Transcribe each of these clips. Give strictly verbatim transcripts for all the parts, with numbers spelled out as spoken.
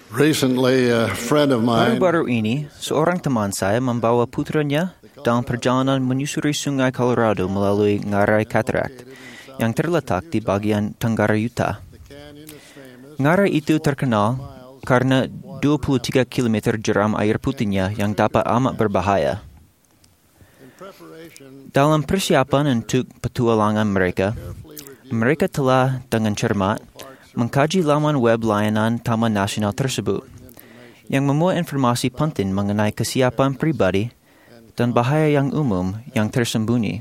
Recently, a friend of mine Baru-baru ini, seorang teman saya membawa putranya dalam perjalanan menyusuri sungai Colorado melalui ngarai Cataract yang terletak di bagian tenggara Utah. Ngarai itu terkenal karena dua puluh tiga kilometer jeram air putihnya yang dapat amat berbahaya. Dalam persiapan untuk petualangan mereka, mereka telah dengan cermat mengkaji laman web layanan Taman Nasional tersebut yang memuat informasi penting mengenai kesiapan pribadi dan bahaya yang umum yang tersembunyi.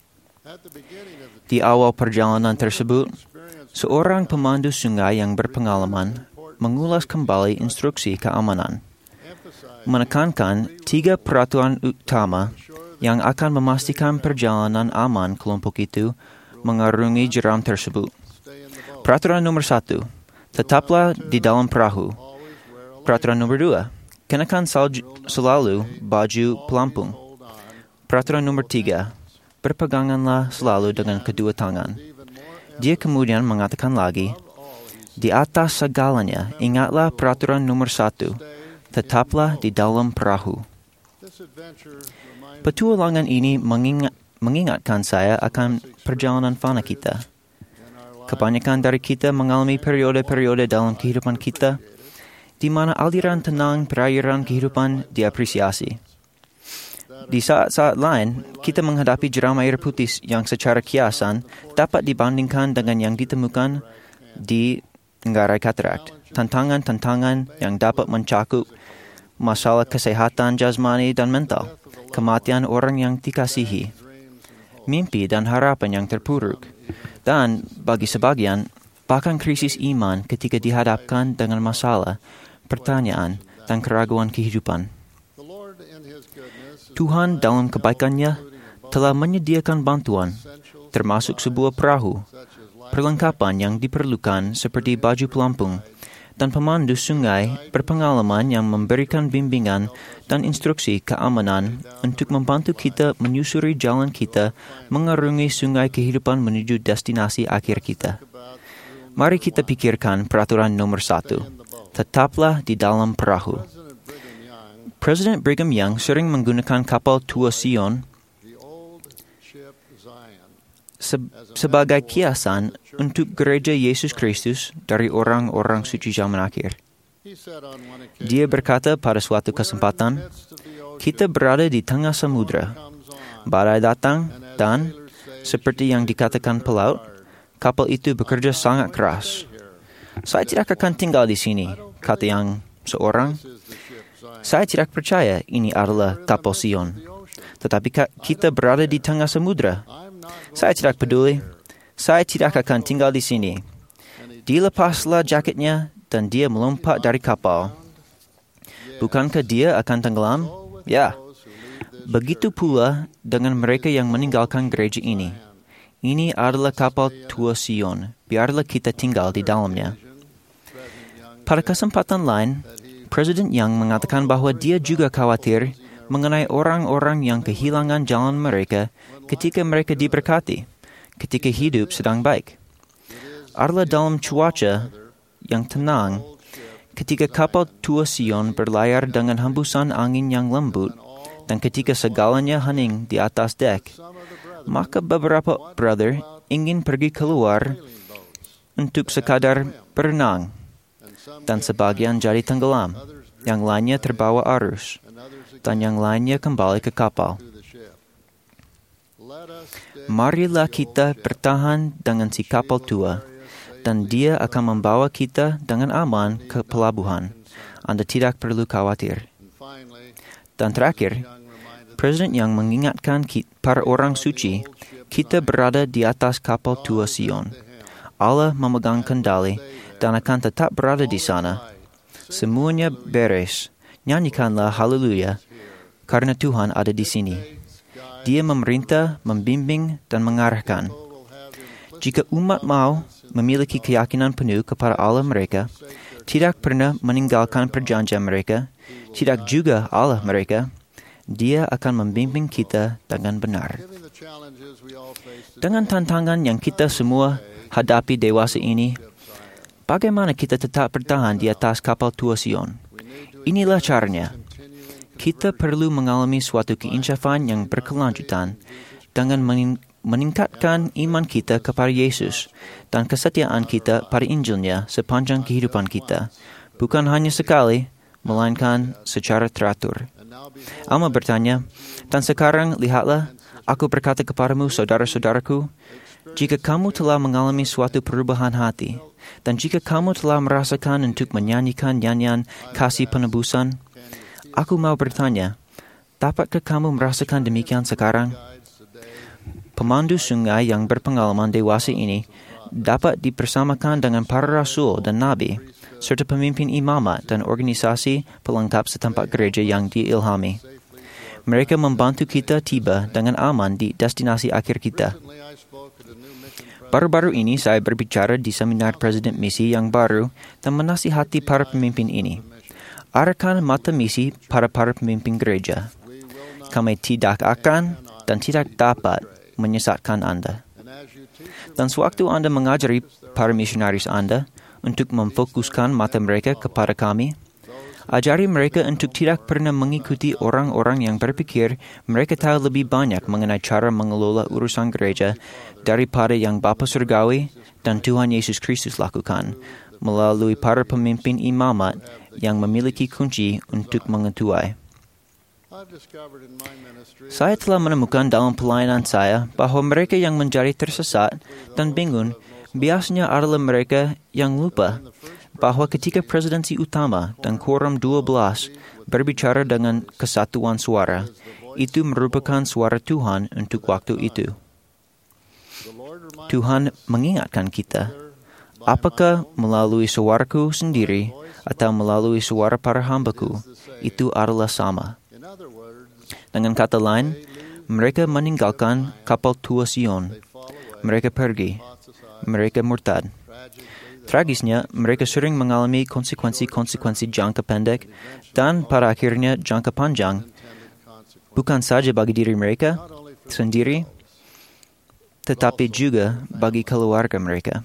Di awal perjalanan tersebut, seorang pemandu sungai yang berpengalaman mengulas kembali instruksi keamanan, menekankan tiga peraturan utama yang akan memastikan perjalanan aman kelompok itu mengarungi jeram tersebut. Peraturan nomor satu, tetaplah di dalam perahu. Peraturan nomor dua, kenakan salju, selalu baju pelampung. Peraturan nomor tiga, berpeganganlah selalu dengan kedua tangan. Dia kemudian mengatakan lagi, di atas segalanya, ingatlah peraturan nomor satu, tetaplah di dalam perahu. Petualangan ini mengingat, mengingatkan saya akan perjalanan fana kita. Kebanyakan dari kita mengalami periode-periode dalam kehidupan kita di mana aliran tenang perairan kehidupan diapresiasi. Di saat-saat lain, kita menghadapi jeram air putih yang secara kiasan dapat dibandingkan dengan yang ditemukan di ngarai Cataract. Tantangan-tantangan yang dapat mencakup masalah kesehatan jasmani dan mental, kematian orang yang dikasihi, mimpi dan harapan yang terpuruk, dan bagi sebagian, bahkan krisis iman ketika dihadapkan dengan masalah, pertanyaan, dan keraguan kehidupan. Tuhan dalam kebaikannya telah menyediakan bantuan, termasuk sebuah perahu, perlengkapan yang diperlukan seperti baju pelampung, dan pemandu sungai berpengalaman yang memberikan bimbingan dan instruksi keamanan untuk membantu kita menyusuri jalan kita mengarungi sungai kehidupan menuju destinasi akhir kita. Mari kita pikirkan peraturan nomor satu. Tetaplah di dalam perahu. Presiden Brigham Young sering menggunakan kapal tua Sion se- sebagai kiasan untuk gereja Yesus Kristus dari orang-orang suci zaman akhir. Dia berkata pada suatu kesempatan, kita berada di tengah samudra. Badai datang dan, seperti yang dikatakan pelaut, kapal itu bekerja sangat keras. Saya tidak akan tinggal di sini, kata yang seorang. Saya tidak percaya ini adalah kapal Sion. Tetapi kita berada di tengah samudra. Saya tidak peduli. Saya tidak akan tinggal di sini. Dilepaslah jaketnya dan dia melompat dari kapal. Bukankah dia akan tenggelam? Ya. Begitu pula dengan mereka yang meninggalkan gereja ini. Ini adalah kapal tua Sion. Biarlah kita tinggal di dalamnya. Pada kesempatan lain, Presiden Young mengatakan bahwa dia juga khawatir mengenai orang-orang yang kehilangan jalan mereka ketika mereka diberkati, ketika hidup sedang baik. Adalah dalam cuaca yang tenang, ketika kapal tua Sion berlayar dengan hembusan angin yang lembut, dan ketika segalanya hening di atas dek, maka beberapa brother ingin pergi keluar untuk sekadar berenang, dan sebagian jadi tenggelam, yang lainnya terbawa arus, dan yang lainnya kembali ke kapal. Marilah kita bertahan dengan si kapal tua, dan dia akan membawa kita dengan aman ke pelabuhan. Anda tidak perlu khawatir. Dan terakhir, Presiden Young mengingatkan kita, para orang suci, kita berada di atas kapal tua Sion. Allah memegang kendali dan akan tetap berada di sana. Semuanya beres. Nyanyikanlah haleluya, karena Tuhan ada di sini. Dia memerintah, membimbing, dan mengarahkan. Jika umat mau memiliki keyakinan penuh kepada Allah mereka, tidak pernah meninggalkan perjanjian mereka, tidak juga Allah mereka, Dia akan membimbing kita dengan benar. Dengan tantangan yang kita semua hadapi dewasa ini, Bagaimana kita tetap bertahan di atas kapal tua Sion? Inilah caranya. Kita perlu mengalami suatu keinsafan yang berkelanjutan dengan mening- meningkatkan iman kita kepada Yesus dan kesetiaan kita pada Injilnya sepanjang kehidupan kita, bukan hanya sekali, melainkan secara teratur. Alma bertanya, dan sekarang lihatlah, aku berkata kepadamu, saudara-saudaraku, jika kamu telah mengalami suatu perubahan hati, dan jika kamu telah merasakan untuk menyanyikan nyanyian kasih penebusan, aku mau bertanya, dapatkah kamu merasakan demikian sekarang? Pemandu sungai yang berpengalaman dewasa ini dapat dipersamakan dengan para rasul dan nabi, serta pemimpin imamat dan organisasi pelengkap setempat gereja yang diilhami. Mereka membantu kita tiba dengan aman di destinasi akhir kita. Baru-baru ini saya berbicara di seminar Presiden Misi yang baru dan menasihati para pemimpin ini. Arahkan mata misi para para pemimpin gereja. Kami tidak akan dan tidak dapat menyesatkan Anda. Dan sewaktu Anda mengajari para misionaris Anda untuk memfokuskan mata mereka kepada kami, ajari mereka untuk tidak pernah mengikuti orang-orang yang berpikir mereka tahu lebih banyak mengenai cara mengelola urusan gereja daripada yang Bapa Surgawi dan Tuhan Yesus Kristus lakukan melalui para pemimpin imamat yang memiliki kunci untuk mengetuai. Saya telah menemukan dalam pelayanan saya bahwa mereka yang menjadi tersesat dan bingung biasanya adalah mereka yang lupa bahwa ketika presidensi utama dan quorum dua belas berbicara dengan kesatuan suara, itu merupakan suara Tuhan untuk waktu itu. Tuhan mengingatkan kita, apakah melalui suaraku sendiri atau melalui suara para hambaku, itu adalah sama. Dengan kata lain, mereka meninggalkan kapal tua Sion. Mereka pergi. Mereka murtad. Tragisnya, mereka sering mengalami konsekuensi-konsekuensi jangka pendek dan pada akhirnya jangka panjang, bukan saja bagi diri mereka sendiri, tetapi juga bagi keluarga mereka.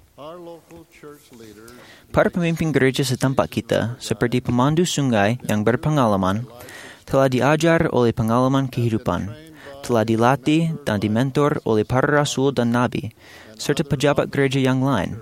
Para pemimpin gereja setempat kita, seperti pemandu sungai yang berpengalaman, telah diajar oleh pengalaman kehidupan, telah dilatih dan dimentor oleh para rasul dan nabi, serta pejabat gereja yang lain.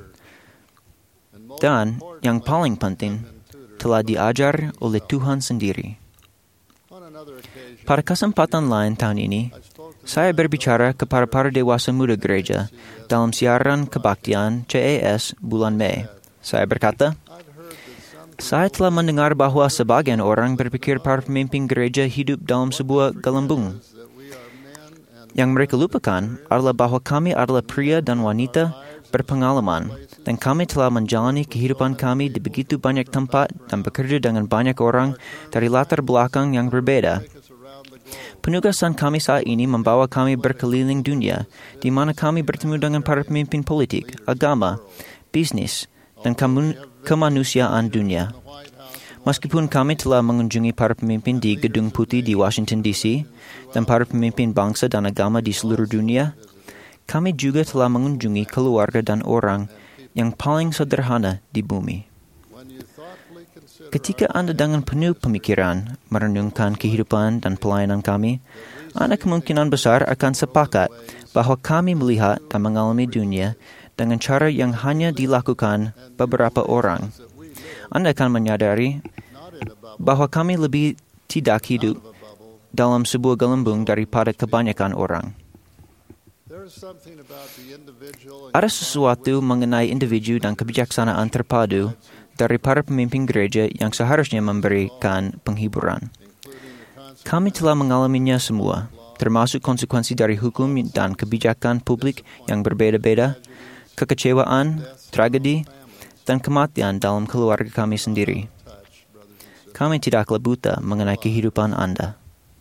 Dan, yang paling penting, telah diajar oleh Tuhan sendiri. Pada kesempatan lain tahun ini, saya berbicara kepada para dewasa muda gereja dalam siaran kebaktian C A S bulan Mei. Saya berkata, saya telah mendengar bahwa sebagian orang berpikir para pemimpin gereja hidup dalam sebuah gelembung. Yang mereka lupakan adalah bahwa kami adalah pria dan wanita berpengalaman, dan kami telah menjalani kehidupan kami di begitu banyak tempat dan bekerja dengan banyak orang dari latar belakang yang berbeda. Penugasan kami saat ini membawa kami berkeliling dunia, di mana kami bertemu dengan para pemimpin politik, agama, bisnis, dan kemanusiaan dunia. Meskipun kami telah mengunjungi para pemimpin di Gedung Putih di Washington D C dan para pemimpin bangsa dan agama di seluruh dunia, kami juga telah mengunjungi keluarga dan orang yang paling sederhana di bumi. Ketika Anda dengan penuh pemikiran merenungkan kehidupan dan pelayanan kami, Anda kemungkinan besar akan sepakat bahwa kami melihat dan mengalami dunia dengan cara yang hanya dilakukan beberapa orang. Anda akan menyadari bahwa kami lebih tidak hidup dalam sebuah gelembung daripada kebanyakan orang. Ada sesuatu mengenai individu dan kebijaksanaan terpadu dari para pemimpin gereja yang seharusnya memberikan penghiburan. Kami telah mengalaminya semua, termasuk konsekuensi dari hukum dan kebijakan publik yang berbeda-beda, kekecewaan, tragedi, dan kematian dalam keluarga kami sendiri. Kami tidaklah buta mengenai kehidupan Anda.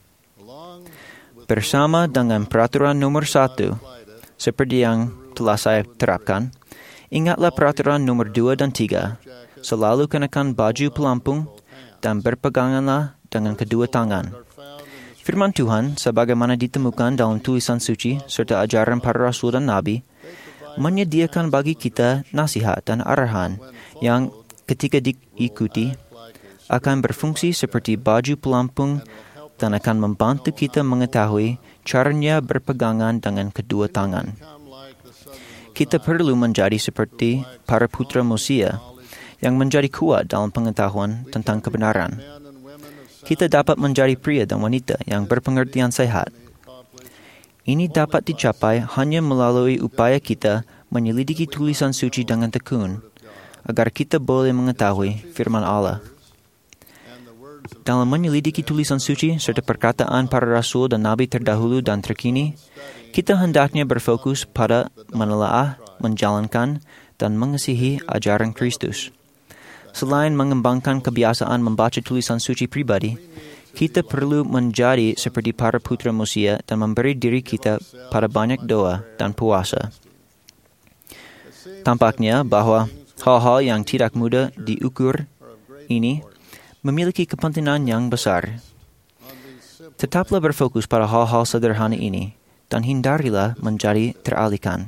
Bersama dengan peraturan nomor satu, seperti yang telah saya terapkan, ingatlah peraturan nomor dua dan tiga, selalu kenakan baju pelampung dan berpeganganlah dengan kedua tangan. Firman Tuhan, sebagaimana ditemukan dalam tulisan suci serta ajaran para rasul dan nabi, menyediakan bagi kita nasihat dan arahan yang ketika diikuti akan berfungsi seperti baju pelampung dan akan membantu kita mengetahui caranya berpegangan dengan kedua tangan. Kita perlu menjadi seperti para putra Mosia yang menjadi kuat dalam pengetahuan tentang kebenaran. Kita dapat menjadi pria dan wanita yang berpengertian sehat. Ini dapat dicapai hanya melalui upaya kita menyelidiki tulisan suci dengan tekun, agar kita boleh mengetahui firman Allah. Dalam menyelidiki tulisan suci serta perkataan para rasul dan nabi terdahulu dan terkini, kita hendaknya berfokus pada menelaah, menjalankan, dan mengasihi ajaran Kristus. Selain mengembangkan kebiasaan membaca tulisan suci pribadi, kita perlu menjadi seperti para putra Mosia dan memberi diri kita pada banyak doa dan puasa. Tampaknya bahwa hal-hal yang tidak mudah diukur ini memiliki kepentingan yang besar. Tetaplah berfokus pada hal-hal sederhana ini dan hindarilah menjadi teralihkan.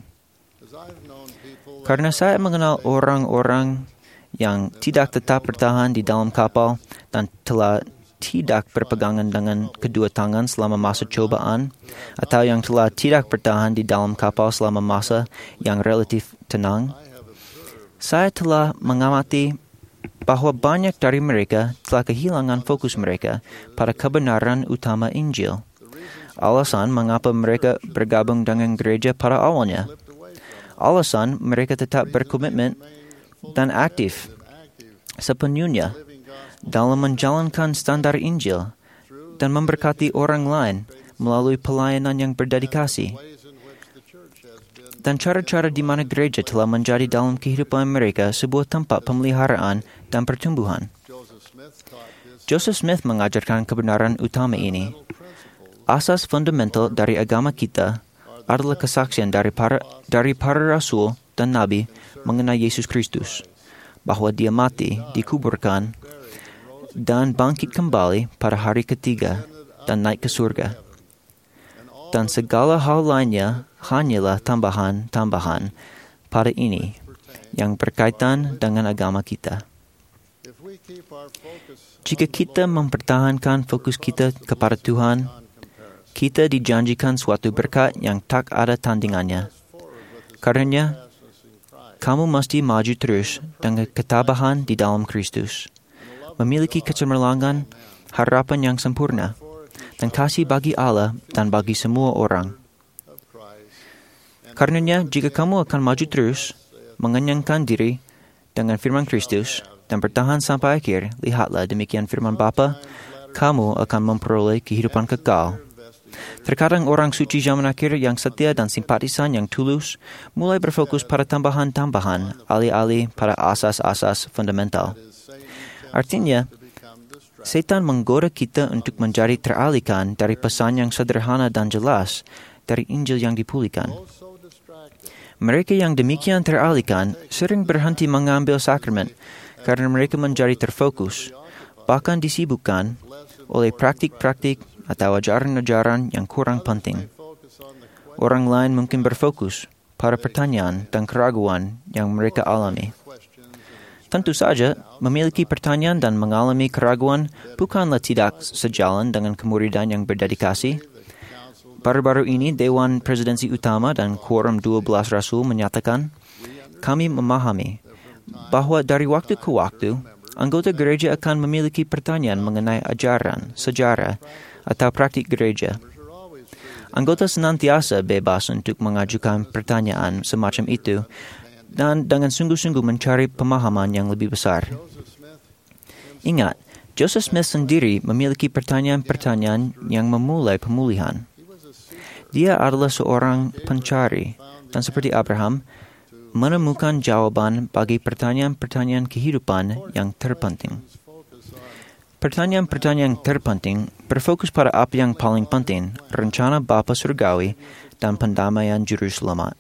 Karena saya mengenal orang-orang yang tidak tetap bertahan di dalam kapal dan telah tidak berpegangan dengan kedua tangan selama masa cobaan, atau yang telah tidak bertahan di dalam kapal selama masa yang relatif tenang, saya telah mengamati bahwa banyak dari mereka telah kehilangan fokus mereka pada kebenaran utama Injil. Alasan mengapa mereka bergabung dengan gereja pada awalnya. Alasan mereka tetap berkomitmen dan aktif sepenuhnya dalam menjalankan standar Injil dan memberkati orang lain melalui pelayanan yang berdedikasi. Dan cara-cara di mana gereja telah menjadi dalam kehidupan mereka sebuah tempat pemeliharaan dan pertumbuhan. Joseph Smith mengajarkan kebenaran utama ini. Asas fundamental dari agama kita adalah kesaksian dari para, dari para rasul dan nabi mengenai Yesus Kristus, bahwa dia mati, dikuburkan, dan bangkit kembali pada hari ketiga dan naik ke surga. Dan segala hal lainnya hanyalah tambahan-tambahan pada ini yang berkaitan dengan agama kita. Jika kita mempertahankan fokus kita kepada Tuhan, kita dijanjikan suatu berkat yang tak ada tandingannya. Karenanya, kamu mesti maju terus dengan ketabahan di dalam Kristus, memiliki kecemerlangan, harapan yang sempurna, dan kasih bagi Allah dan bagi semua orang. Karenanya, jika kamu akan maju terus, mengenyangkan diri dengan firman Kristus, dan bertahan sampai akhir, lihatlah demikian firman Bapa, kamu akan memperoleh kehidupan kekal. Terkadang orang suci zaman akhir yang setia dan simpatisan yang tulus mulai berfokus pada tambahan-tambahan alih-alih pada asas-asas fundamental. Artinya, setan menggoda kita untuk menjadi teralihkan dari pesan yang sederhana dan jelas dari Injil yang dipulihkan. Mereka yang demikian teralihkan sering berhenti mengambil sakramen karena mereka menjadi terfokus, bahkan disibukkan oleh praktik-praktik atau ajaran-ajaran yang kurang penting. Orang lain mungkin berfokus pada pertanyaan dan keraguan yang mereka alami. Tentu saja, memiliki pertanyaan dan mengalami keraguan bukanlah tidak sejalan dengan kemuridan yang berdedikasi. Baru-baru ini, Dewan Presidensi Utama dan Quorum dua belas Rasul menyatakan, kami memahami bahwa dari waktu ke waktu, anggota gereja akan memiliki pertanyaan mengenai ajaran, sejarah, atau praktik gereja. Anggota senantiasa bebas untuk mengajukan pertanyaan semacam itu dan dengan sungguh-sungguh mencari pemahaman yang lebih besar. Ingat, Joseph Smith sendiri memiliki pertanyaan-pertanyaan yang memulai pemulihan. Dia adalah seorang pencari dan seperti Abraham, menemukan jawaban bagi pertanyaan-pertanyaan kehidupan yang terpenting. Pertanyaan-pertanyaan terpenting berfokus pada apa yang paling penting, rencana Bapa Surgawi dan pendamaian Juru Selamat.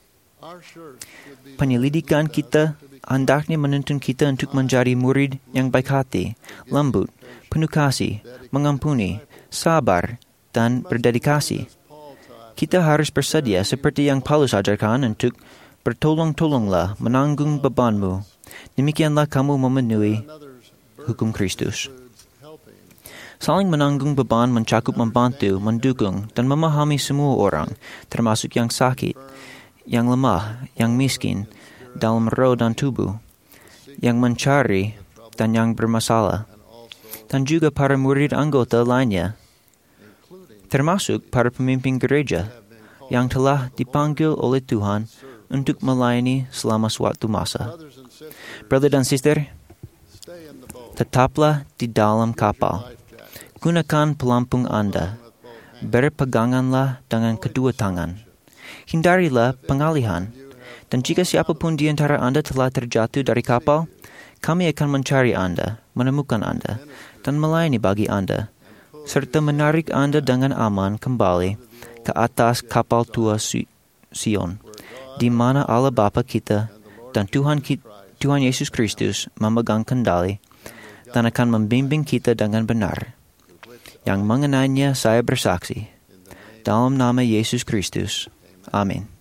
Penyelidikan kita hendaknya menuntun kita untuk menjadi murid yang baik hati, lembut, penuh kasih, mengampuni, sabar, dan berdedikasi. Kita harus bersedia seperti yang Paulus ajarkan untuk bertolong-tolonglah menanggung bebanmu. Demikianlah kamu memenuhi hukum Kristus. Saling menanggung beban mencakup membantu, mendukung, dan memahami semua orang, termasuk yang sakit, yang lemah, yang miskin, dalam roh dan tubuh, yang mencari dan yang bermasalah, dan juga para murid anggota lainnya, termasuk para pemimpin gereja yang telah dipanggil oleh Tuhan untuk melayani selama suatu masa. Brother dan sister, tetaplah di dalam kapal. Gunakan pelampung Anda. Berpeganganlah dengan kedua tangan. Hindarilah pengalihan. Dan jika siapapun di antara Anda telah terjatuh dari kapal, kami akan mencari Anda, menemukan Anda, dan melayani bagi Anda, serta menarik Anda dengan aman kembali ke atas kapal tua Sion, di mana Allah Bapa kita dan Tuhan, Tuhan Yesus Kristus memegang kendali dan akan membimbing kita dengan benar. Yang mengenainya saya bersaksi. Dalam nama Yesus Kristus. Amin.